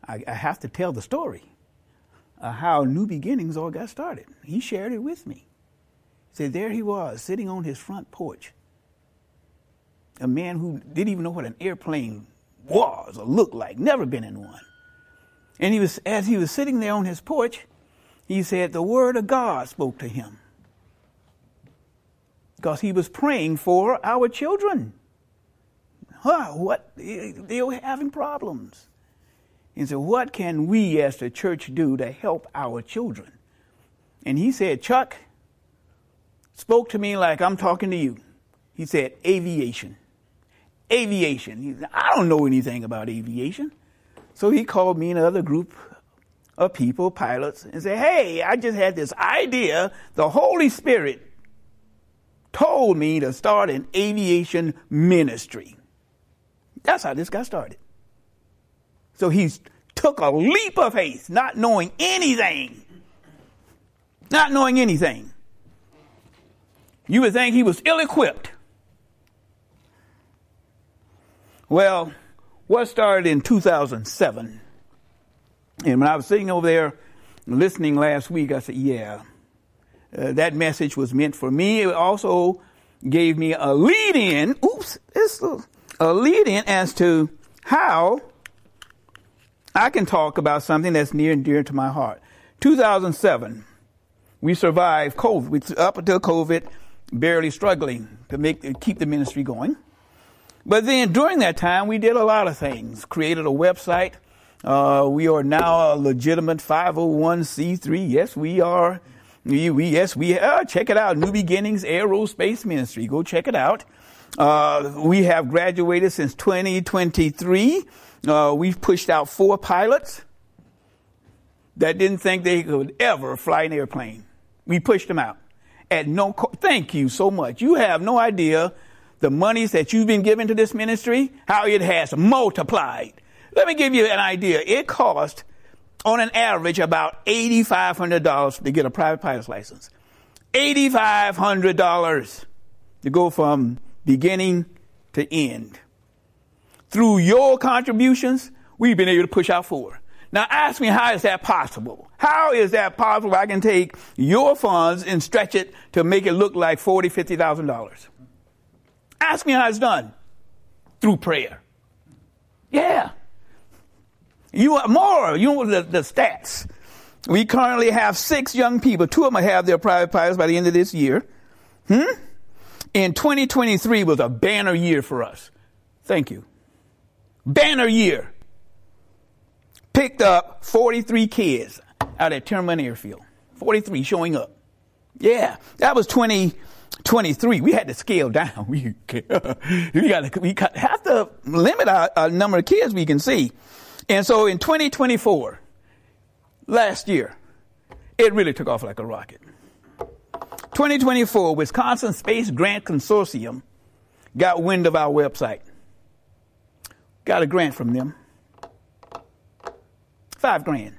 I have to tell the story how New Beginnings all got started. He shared it with me. He said there he was sitting on his front porch, a man who didn't even know what an airplane was or looked like, never been in one. And as he was sitting there on his porch, he said the word of God spoke to him, because he was praying for our children. They were having problems. And so what can we as the church do to help our children? And he said, Chuck spoke to me like I'm talking to you. He said, aviation. Aviation. He said, I don't know anything about aviation. So he called me and another group of people, pilots, and said, hey, I just had this idea. The Holy Spirit told me to start an aviation ministry. That's how this got started. So he took a leap of faith, not knowing anything. Not knowing anything. You would think he was ill-equipped. Well, what started in 2007? And when I was sitting over there listening last week, I said, yeah, that message was meant for me. It also gave me a lead-in. A lead-in as to how I can talk about something that's near and dear to my heart. 2007, we survived COVID. Up until COVID, barely struggling to keep the ministry going. But then during that time, we did a lot of things. Created a website. We are now a legitimate 501c3. Yes, we are. Check it out. New Beginnings Aerospace Ministry. Go check it out. We have graduated since 2023. We've pushed out 4 pilots that didn't think they could ever fly an airplane. We pushed them out at no cost. Thank you so much. You have no idea the monies that you've been given to this ministry, how it has multiplied. Let me give you an idea. It cost, on an average, about $8,500 to get a private pilot's license. $8,500 to go from beginning to end. Through your contributions, we've been able to push out 4. Now ask me, how is that possible? How is that possible? I can take your funds and stretch it to make it look like $40,000, $50,000. Ask me how it's done. Through prayer. Yeah. You want more. You know the stats. We currently have 6 young people. 2 of them have their private pilots by the end of this year. And 2023 was a banner year for us. Thank you. Banner year. Picked up 43 kids out at Tierman Airfield. 43 showing up. Yeah, that was 2023. We had to scale down. We have to limit our number of kids we can see. And so in 2024, last year, it really took off like a rocket. 2024, Wisconsin Space Grant Consortium got wind of our website. Got a grant from them. $5,000.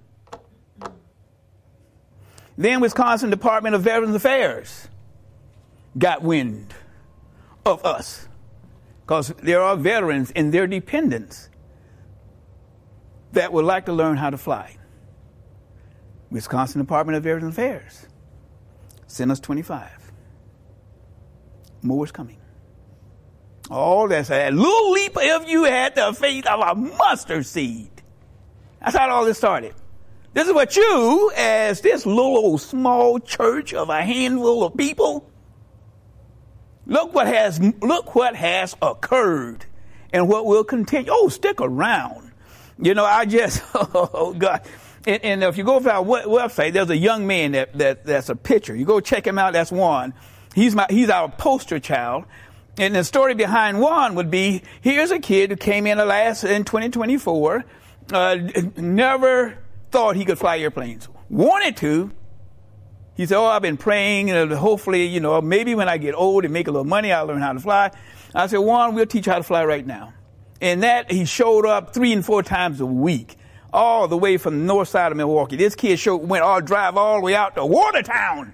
Then Wisconsin Department of Veterans Affairs got wind of us, because there are veterans and their dependents that would like to learn how to fly. Wisconsin Department of Veterans Affairs sent us 25. More is coming. All that's a little leap if you had the faith of a mustard seed. That's how all this started. This is what you, as this little old small church of a handful of people, look what has occurred and what will continue. Oh, stick around. You know, oh God. And if you go to our website, there's a young man that's a picture. You go check him out. That's Juan. He's our poster child. And the story behind Juan would be, here's a kid who came in in 2024, never thought he could fly airplanes. Wanted to. He said, I've been praying, hopefully, maybe when I get old and make a little money, I'll learn how to fly. I said, Juan, we'll teach you how to fly right now. And that, he showed up 3 and 4 times a week, all the way from the north side of Milwaukee. This kid drive all the way out to Watertown.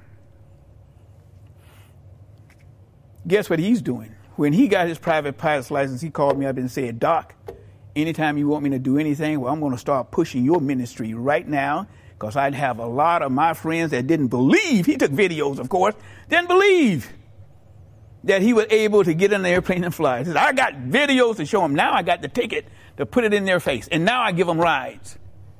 Guess what he's doing? When he got his private pilot's license, he called me up and said, Doc, anytime you want me to do anything, well, I'm going to start pushing your ministry right now, because I'd have a lot of my friends that didn't believe. He took videos, of course, didn't believe that he was able to get in the airplane and fly. He said, I got videos to show them. Now I got the ticket to put it in their face. And now I give them rides.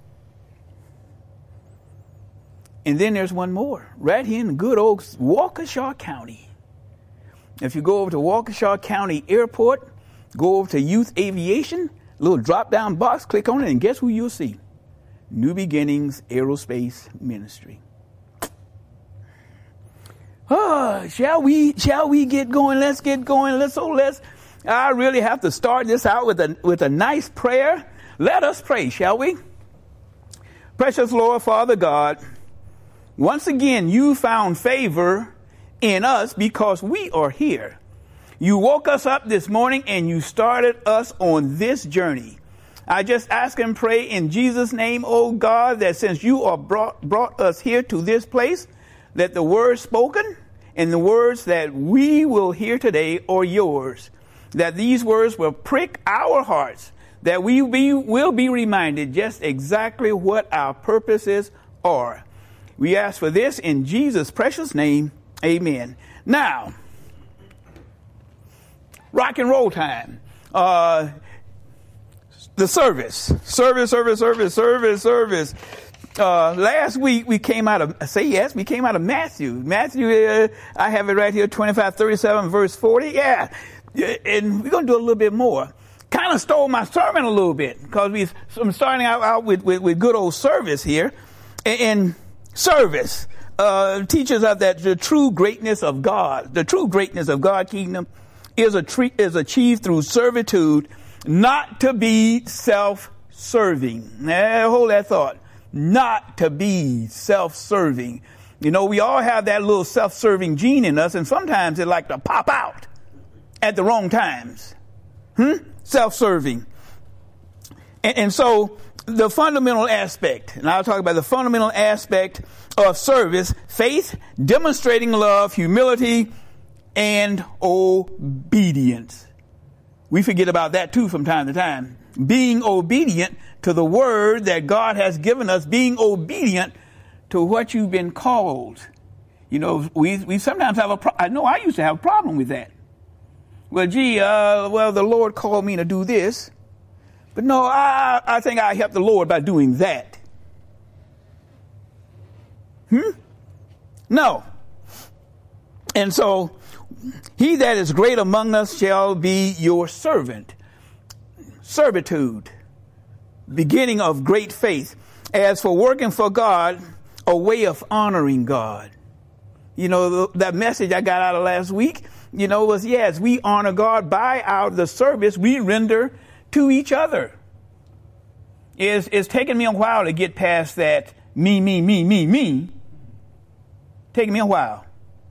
And then there's one more, right here in good old Waukesha County. If you go over to Waukesha County Airport, go over to Youth Aviation, little drop-down box, click on it, and guess who you'll see? New Beginnings Aerospace Ministry. Shall we get going? Let's get going. I really have to start this out with a nice prayer. Let us pray, shall we? Precious Lord, Father God, once again, you found favor in us because we are here. You woke us up this morning and you started us on this journey. I just ask and pray in Jesus' name, oh God, that since you are brought us here to this place, that the words spoken and the words that we will hear today are yours, that these words will prick our hearts, that we will be reminded just exactly what our purposes are. We ask for this in Jesus' precious name. Amen. Now, rock and roll time. The service. Last week we came out of Matthew. Matthew, I have it right here, 25:37, verse 40. Yeah. And we're going to do a little bit more. Kind of stole my sermon a little bit because I'm starting out with good old service here. And service teaches us that the true greatness of God's kingdom is achieved through servitude, not to be self-serving. Hold that thought. Not to be self-serving. You know, we all have that little self-serving gene in us, and sometimes it like to pop out at the wrong times. Self-serving. And so the fundamental aspect, and I'll talk about the fundamental aspect of service: faith, demonstrating love, humility, and obedience. We forget about that too from time to time. Being obedient to the word that God has given us, being obedient to what you've been called. You know, we sometimes have I know I used to have a problem with that. Well, the Lord called me to do this. But no, I think I help the Lord by doing that. No. And so, he that is great among us shall be your servant. Servitude, beginning of great faith. As for working for God, a way of honoring God. You know, that message I got out of last week, you know, was yes, we honor God by the service we render to each other. It's taken me a while to get past that me. Taking me a while.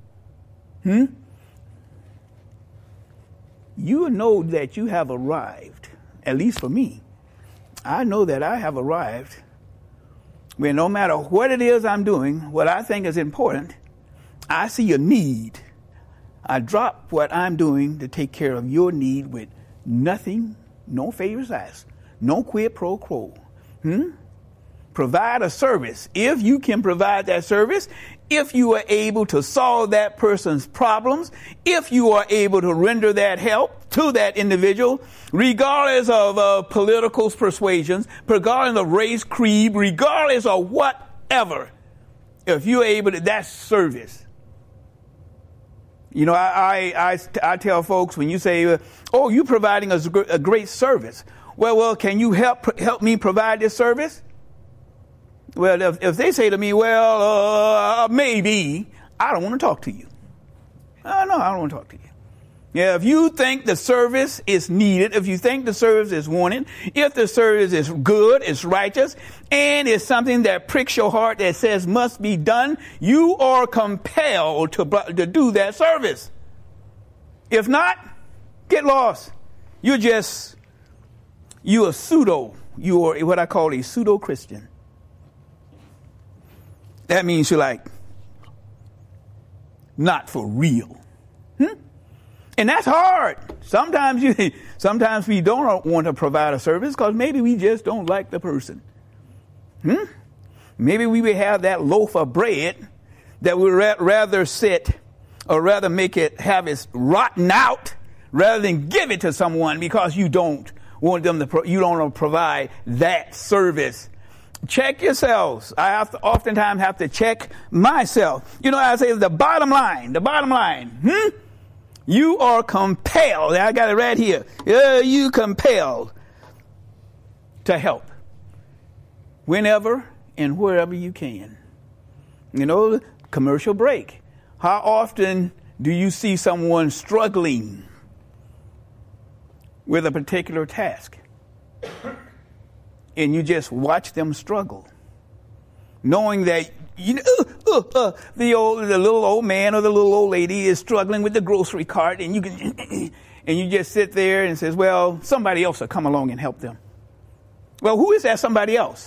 You know that you have arrived, at least for me. I know that I have arrived where no matter what it is I'm doing, what I think is important, I see a need. I drop what I'm doing to take care of your need with nothing, no favors asked, no quid pro quo. Provide a service. If you can provide that service, if you are able to solve that person's problems, if you are able to render that help to that individual, regardless of political persuasions, regardless of race, creed, regardless of whatever, if you're able to, that's service. You know, I tell folks when you say, oh, you're providing us a great service. Well, can you help me provide this service? Well, if they say to me, well, maybe, I don't want to talk to you. No, I don't want to talk to you. Yeah, if you think the service is needed, if you think the service is wanted, if the service is good, it's righteous, and it's something that pricks your heart that says must be done, you are compelled to do that service. If not, get lost. You're what I call a pseudo-Christian. That means you're like, not for real. And that's hard. Sometimes we don't want to provide a service because maybe we just don't like the person. Maybe we would have that loaf of bread that we'd rather sit or rather have it rotten out rather than give it to someone because you don't want them to, you don't want to provide that service. Check yourselves. I oftentimes have to check myself. I say the bottom line, you are compelled. I got it right here. You compelled to help whenever and wherever you can. Commercial break. How often do you see someone struggling with a particular task? And you just watch them struggle, knowing that the little old man or the little old lady is struggling with the grocery cart, and you just sit there and says, well, somebody else will come along and help them. Well, who is that somebody else?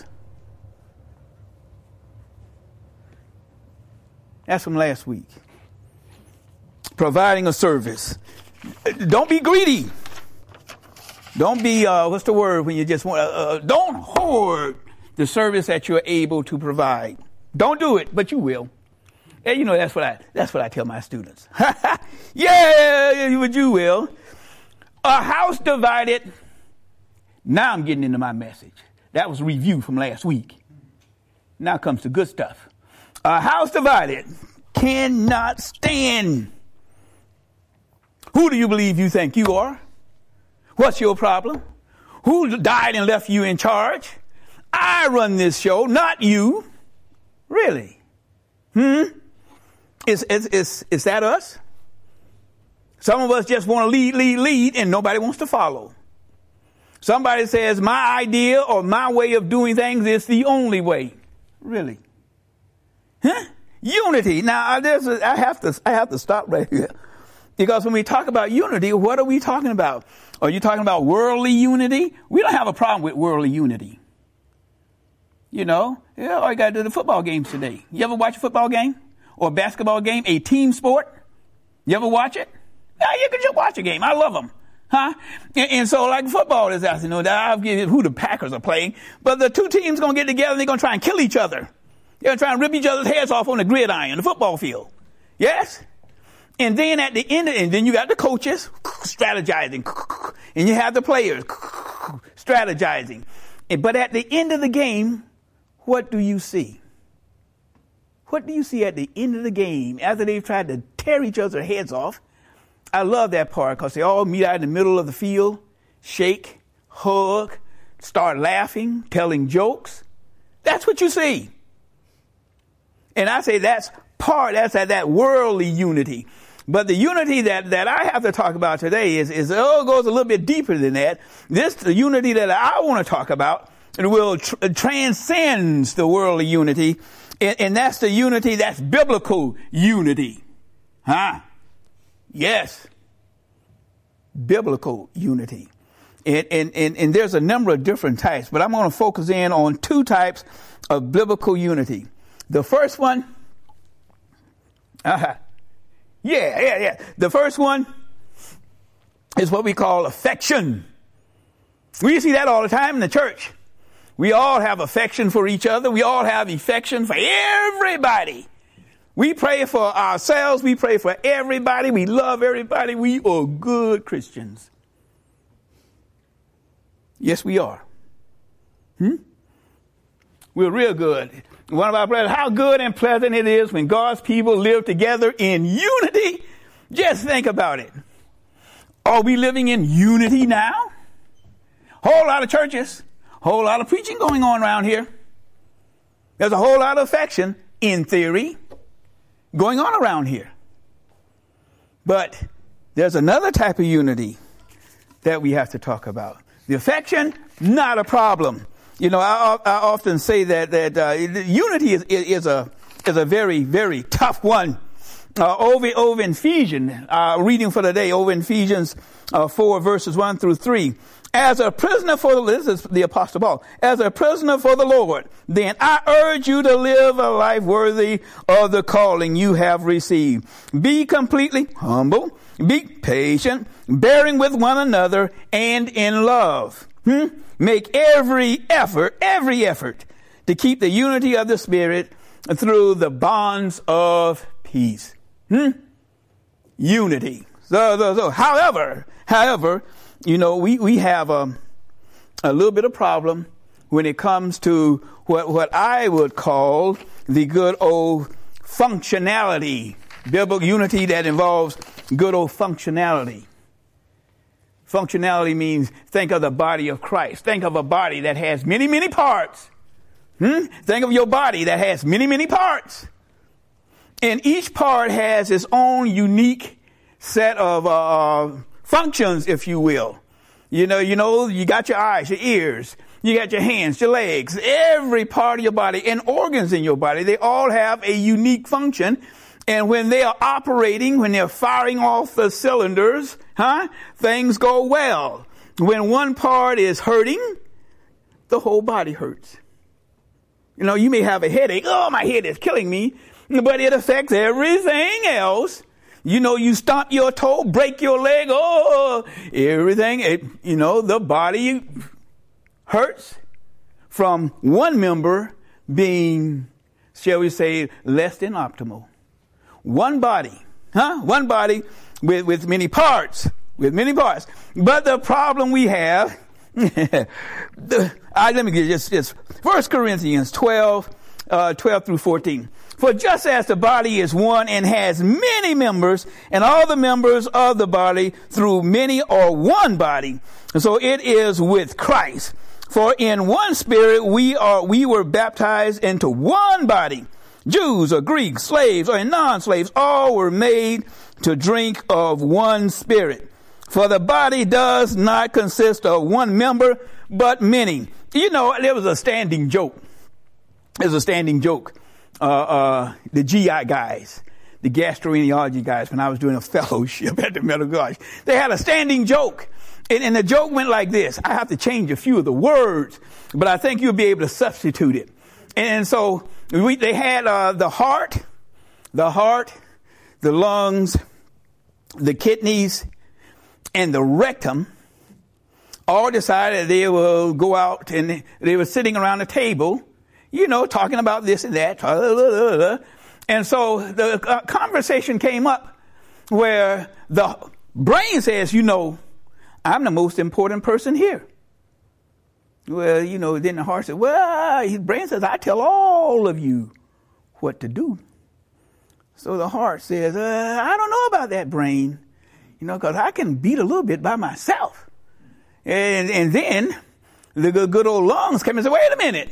That's from last week. Providing a service. Don't be greedy. Don't be, what's the word when you just want, don't hoard the service that you're able to provide. Don't do it, but you will. And that's what I tell my students. Yeah, but you will. A house divided. Now I'm getting into my message. That was a review from last week. Now comes the good stuff. A house divided cannot stand. Who do you believe you think you are? What's your problem? Who died and left you in charge? I run this show, not you. Really? Is that us? Some of us just want to lead, and nobody wants to follow. Somebody says my idea or my way of doing things is the only way. Really? Unity. Now, I have to stop right here. Because when we talk about unity, what are we talking about? Are you talking about worldly unity? We don't have a problem with worldly unity. All you got to do the football games today. You ever watch a football game or a basketball game, a team sport? You ever watch it? Yeah, you can just watch a game. I love them. And so like football this afternoon, I'll give you who the Packers are playing, but the two teams going to get together and they're going to try and kill each other. They're going to try and rip each other's heads off on the gridiron, the football field. Yes? And then at the end, and then you got the coaches strategizing, and you have the players strategizing. But at the end of the game, what do you see? What do you see at the end of the game after they've tried to tear each other's heads off? I love that part because they all meet out in the middle of the field, shake, hug, start laughing, telling jokes. That's what you see. And I say that's that worldly unity. But the unity that I have to talk about today goes a little bit deeper than that. The unity that I want to talk about, transcends the worldly unity. And that's the unity, that's biblical unity. Yes. Biblical unity. And there's a number of different types, but I'm going to focus in on two types of biblical unity. The first one, the first one is what we call affection. We see that all the time in the church. We all have affection for each other. We all have affection for everybody. We pray for ourselves. We pray for everybody. We love everybody. We are good Christians. Yes, we are. We're real good. One of our brothers, how good and pleasant it is when God's people live together in unity. Just think about it. Are we living in unity now? Whole lot of churches, whole lot of preaching going on around here. There's a whole lot of affection, in theory, going on around here. But there's another type of unity that we have to talk about. The affection, not a problem. I often say that unity is a very, very tough one. over in Ephesians, reading for today, over in Ephesians 4 verses 1 through 3. As a prisoner for the, this is the Apostle Paul, as a prisoner for the Lord, then I urge you to live a life worthy of the calling you have received. Be completely humble, be patient, bearing with one another, and in love. Make every effort to keep the unity of the Spirit through the bonds of peace. Unity. So, however, you know, we have a little bit of problem when it comes to what I would call the good old functionality, biblical unity that involves good old functionality. Functionality means think of the body of Christ. Think of a body that has many, many parts. Think of your body that has many, many parts. And each part has its own unique set of functions, if you will. You know, you got your eyes, your ears, you got your hands, your legs, every part of your body and organs in your body. They all have a unique function. And when they are operating, when they're firing off the cylinders, things go well. When one part is hurting, the whole body hurts. You know, you may have a headache. Oh, my head is killing me. But it affects everything else. You know, you stomp your toe, break your leg. Oh, everything. The body hurts from one member being, shall we say, less than optimal. One body, One body with many parts, But the problem we have, let me get just 1 Corinthians 12 through 14. For just as the body is one and has many members, and all the members of the body through many are one body, so it is with Christ. For in one Spirit we were baptized into one body. Jews or Greeks, slaves or non-slaves, all were made to drink of one Spirit. For the body does not consist of one member, but many. You know, there was a standing joke. The GI guys, the gastroenterology guys, when I was doing a fellowship at the medical college, they had a standing joke. And the joke went like this. I have to change a few of the words, but I think you'll be able to substitute it. And so they had the heart, the lungs, the kidneys, and the rectum all decided they will go out, and they were sitting around a table, you know, talking about this and that. And so the conversation came up where the brain says, you know, I'm the most important person here. Well, you know, then the heart said, well, his brain says, I tell all of you what to do. So the heart says, I don't know about that, brain, you know, because I can beat a little bit by myself. And then the good old lungs came and said, wait a minute.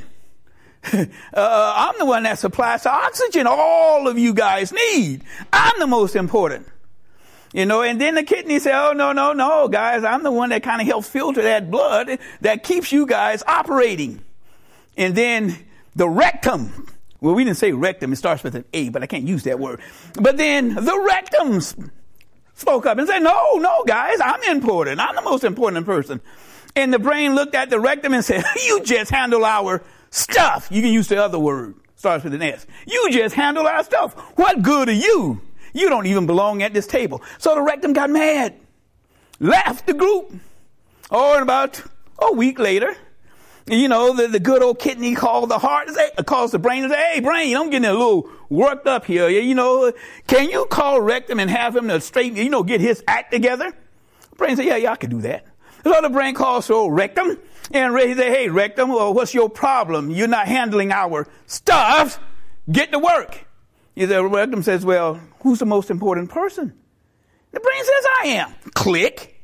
I'm the one that supplies the oxygen all of you guys need. I'm the most important. You know, and then the kidney said, oh, no, guys, I'm the one that kind of helps filter that blood that keeps you guys operating. And then the rectum, well, we didn't say rectum, it starts with an A, but I can't use that word. But then the rectum spoke up and said, no, guys, I'm important. I'm the most important person. And the brain looked at the rectum and said, you just handle our stuff. You can use the other word, starts with an S. You just handle our stuff. What good are you? You don't even belong at this table. So the rectum got mad, left the group. And about a week later, you know, the good old kidney called the heart, calls the brain and say, hey, brain, I'm getting a little worked up here. You know, can you call rectum and have him to straighten, you know, get his act together? The brain said, yeah, I can do that. So the brain calls the old rectum and he said, hey, rectum, well, what's your problem? You're not handling our stuff. Get to work. The rectum says, well, who's the most important person? The brain says, I am. Click.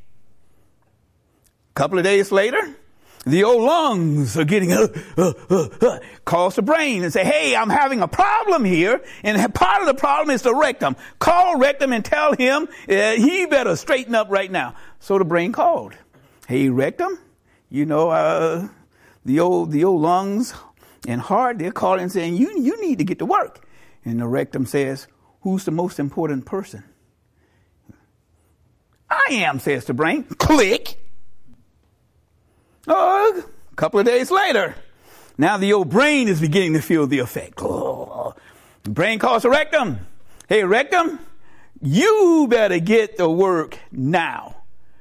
A couple of days later, the old lungs are getting, calls the brain and say, hey, I'm having a problem here. And part of the problem is the rectum. Call rectum and tell him he better straighten up right now. So the brain called. Hey, rectum, you know, the old lungs and heart, they're calling and saying, you need to get to work. And the rectum says, Who's the most important person? I am, says the brain. Click. Oh, a couple of days later, now the old brain is beginning to feel the effect. Oh, the brain calls the rectum. Hey, rectum, you better get to work now.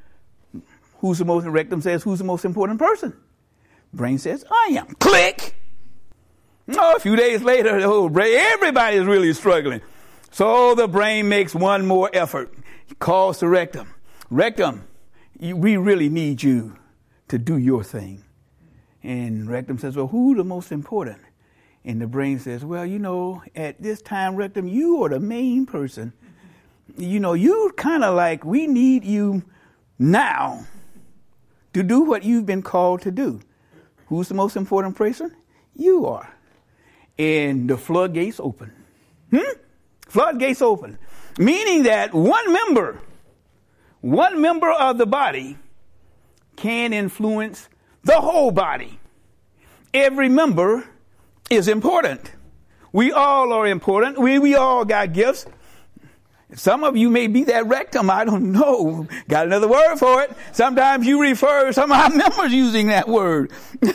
Rectum says, who's the most important person? Brain says, I am. Click. Oh, a few days later, the whole brain, everybody's really struggling. So the brain makes one more effort. He calls the rectum. Rectum, we really need you to do your thing. And rectum says, well, who's the most important? And the brain says, well, at this time, rectum, you are the main person. You kind of like, we need you now to do what you've been called to do. Who's the most important person? You are. And the floodgates open. Floodgates open. Meaning that one member of the body can influence the whole body. Every member is important. We all are important. We all got gifts. Some of you may be that rectum. I don't know. Got another word for it. Sometimes you refer some of our members using that word.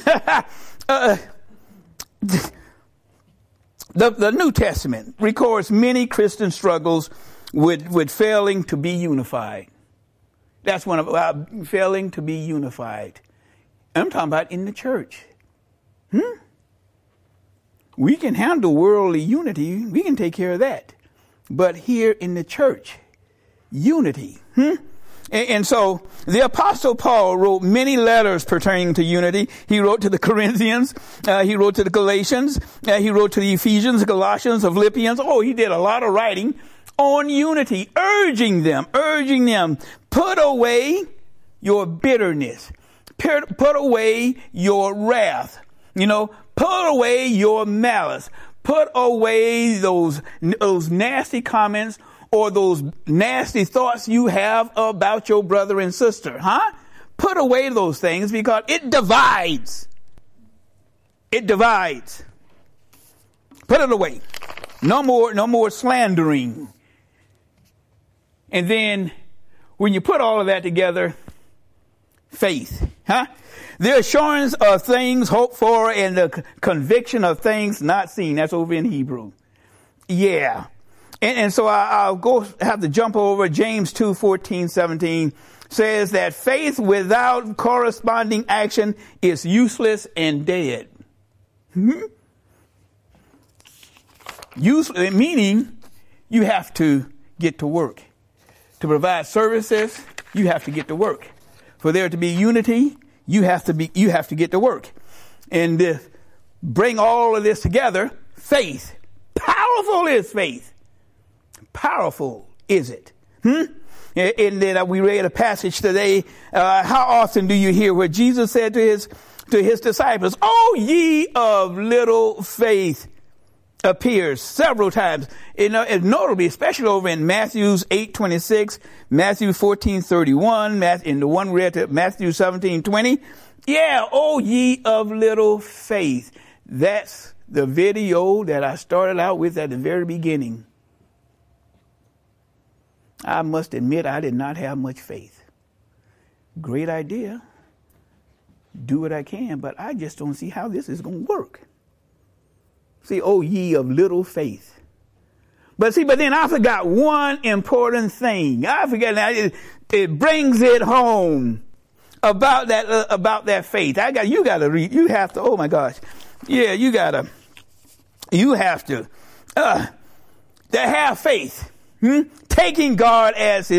The New Testament records many Christian struggles with failing to be unified. That's one of failing to be unified. I'm talking about in the church. We can handle worldly unity. We can take care of that. But here in the church, unity. And so the Apostle Paul wrote many letters pertaining to unity. He wrote to the Corinthians. He wrote to the Galatians. He wrote to the Ephesians, Colossians, Philippians. Oh, he did a lot of writing on unity, urging them, put away your bitterness, put away your wrath, put away your malice, put away those nasty comments or those nasty thoughts you have about your brother and sister, Put away those things because it divides. It divides. Put it away. No more slandering. And then when you put all of that together, faith, the assurance of things hoped for and the conviction of things not seen. That's over in Hebrew. Yeah. And so I'll have to jump over. James 2:14-17 says that faith without corresponding action is useless and dead. Useless, meaning you have to get to work. To provide services, you have to get to work. For there to be unity, you have to get to work. And to bring all of this together, faith. Powerful is faith. Powerful is it. And then we read a passage today. How often do you hear what Jesus said to his disciples? Oh, ye of little faith. Appears several times, and notably, especially over in Matthew 8:26, Matthew 14:31, in the one we read to Matthew 17:20. Yeah, oh ye of little faith. That's the video that I started out with at the very beginning. I must admit I did not have much faith. Great idea. Do what I can, but I just don't see how this is going to work. See, oh ye of little faith. But then I forgot one important thing. I forgot now. It brings it home about that faith. You gotta read. You have to. Oh my gosh. Yeah, you have to have faith. Taking God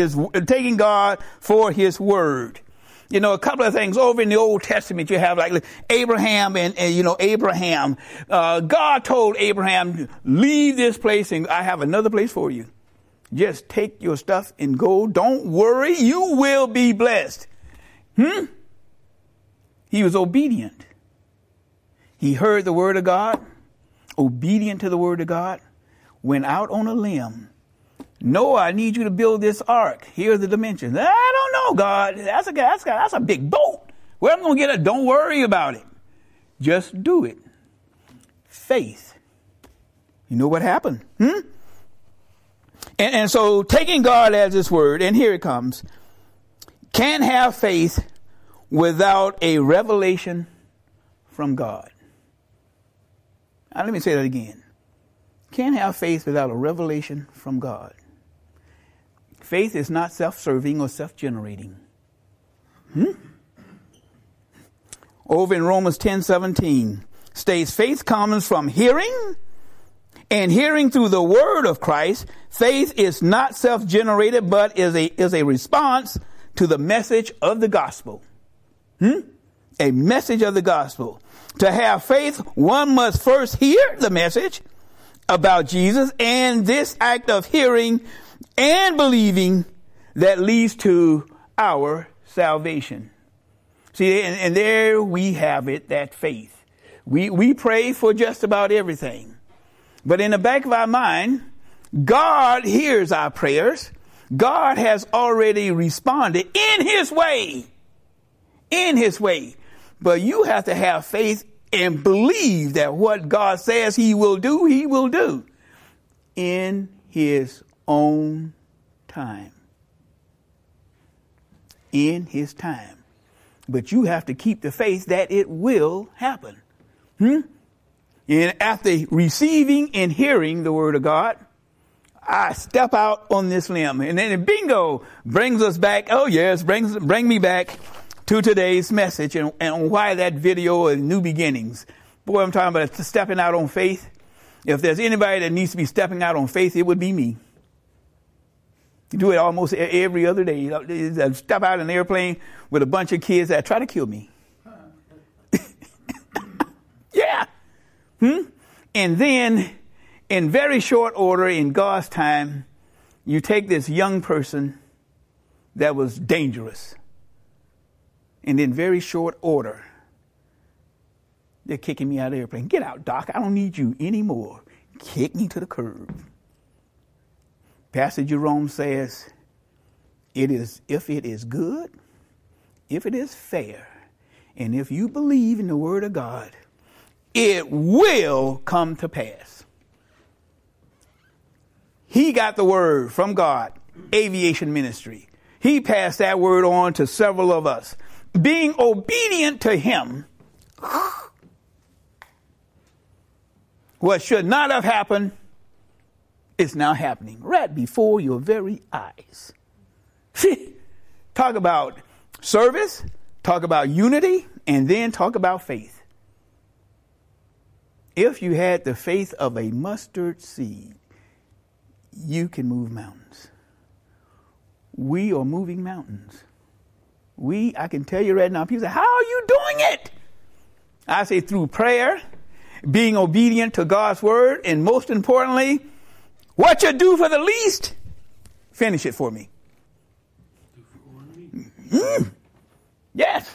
for his word. A couple of things over in the Old Testament, you have like Abraham and Abraham. God told Abraham, leave this place and I have another place for you. Just take your stuff and go. Don't worry. You will be blessed. He was obedient. He heard the word of God, obedient to the word of God, went out on a limb. Noah, I need you to build this ark. Here are the dimensions. I don't know, God. That's a big boat. Where am I going to get it? Don't worry about it. Just do it. Faith. You know what happened? And so taking God as his word, and here it comes, can't have faith without a revelation from God. Now, let me say that again. Can't have faith without a revelation from God. Faith is not self-serving or self-generating. Over in Romans 10:17 states, faith comes from hearing, and hearing through the word of Christ. Faith is not self-generated, but is a response to the message of the gospel. A message of the gospel. To have faith, one must first hear the message about Jesus, and this act of hearing and believing that leads to our salvation. See, and there we have it, that faith. We pray for just about everything. But in the back of our mind, God hears our prayers. God has already responded in his way. In his way. But you have to have faith and believe that what God says he will do in his own time. In his time. But you have to keep the faith that it will happen. And after receiving and hearing the word of God, I step out on this limb. And then bingo brings us back. Oh yes, bring me back to today's message and why that video of New Beginnings. Boy, I'm talking about stepping out on faith. If there's anybody that needs to be stepping out on faith, it would be me. You do it almost every other day. I step out in an airplane with a bunch of kids that try to kill me. Yeah. And then in very short order, in God's time, you take this young person that was dangerous. And in very short order, they're kicking me out of the airplane. Get out, Doc. I don't need you anymore. Kick me to the curb. Pastor Jerome says, if it is good, if it is fair, and if you believe in the word of God, it will come to pass. He got the word from God, aviation ministry. He passed that word on to several of us. Being obedient to him, what should not have happened is now happening right before your very eyes. Talk about service, talk about unity, and then talk about faith. If you had the faith of a mustard seed, you can move mountains. We are moving mountains. I can tell you right now, people say, how are you doing it? I say through prayer, being obedient to God's word, and most importantly, what you do for the least, finish it for me. Yes.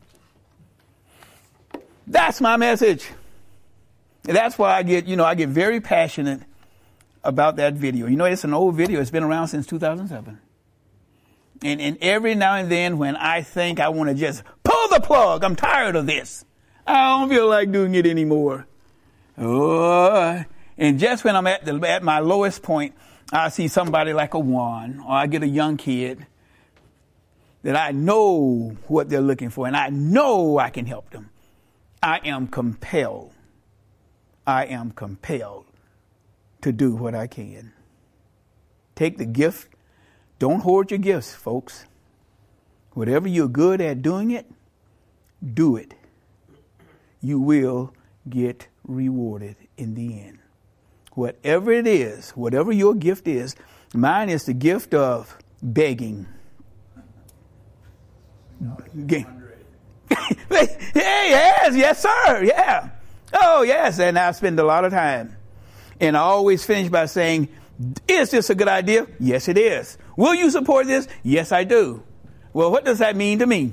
That's my message. That's why I get very passionate about that video. You know, it's an old video. It's been around since 2007. And every now and then when I think I want to just pull the plug, I'm tired of this. I don't feel like doing it anymore. And just when I'm at my lowest point, I see somebody like a Juan, or I get a young kid that I know what they're looking for, and I know I can help them. I am compelled to do what I can. Take the gift. Don't hoard your gifts, folks. Whatever you're good at doing it, do it. You will get rewarded in the end. Whatever it is, whatever your gift is, mine is the gift of begging. Yes, sir. Yeah. Oh, yes. And I spend a lot of time. And I always finish by saying, is this a good idea? Yes, it is. Will you support this? Yes, I do. Well, what does that mean to me?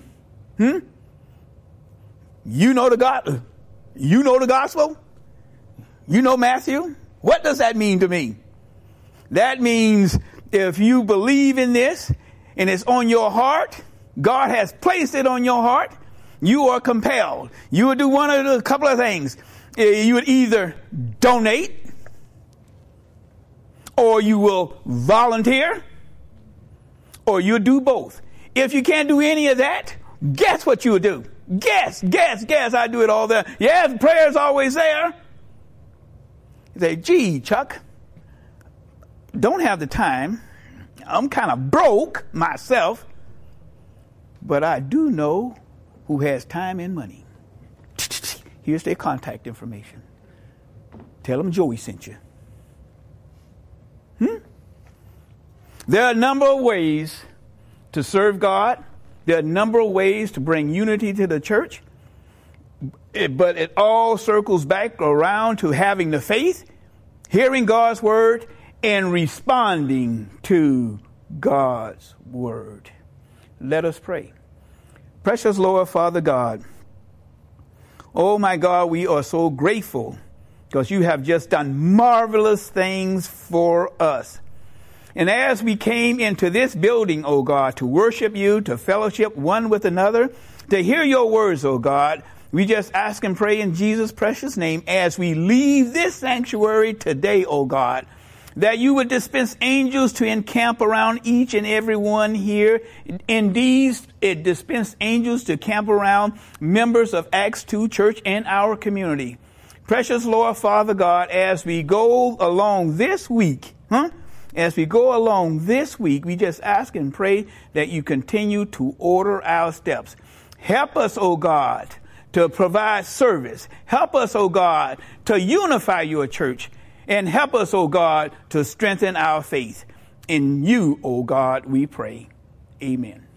You know the God. You know the gospel. You know Matthew. What does that mean to me? That means if you believe in this and it's on your heart, God has placed it on your heart, you are compelled. You would do one of a couple of things. You would either donate or you will volunteer, or you'll do both. If you can't do any of that, guess what you'll do? Guess. I do it all there. Yes, prayer's always there. You say, gee, Chuck, don't have the time. I'm kind of broke myself, but I do know who has time and money. Here's their contact information. Tell them Joey sent you. There are a number of ways to serve God. There are a number of ways to bring unity to the church. But it all circles back around to having the faith, hearing God's word, and responding to God's word. Let us pray. Precious Lord, Father God, oh my God, we are so grateful because you have just done marvelous things for us. And as we came into this building, oh God, to worship you, to fellowship one with another, to hear your words, oh God, we just ask and pray in Jesus' precious name as we leave this sanctuary today, oh God, that you would dispense angels to encamp around each and every one here. Indeed, it dispensed angels to camp around members of Acts 2 Church and our community. Precious Lord, Father God, as we go along this week, we just ask and pray that you continue to order our steps. Help us, oh God, to provide service. Help us, oh God, to unify your church. And help us, oh God, to strengthen our faith. In you, oh God, we pray. Amen.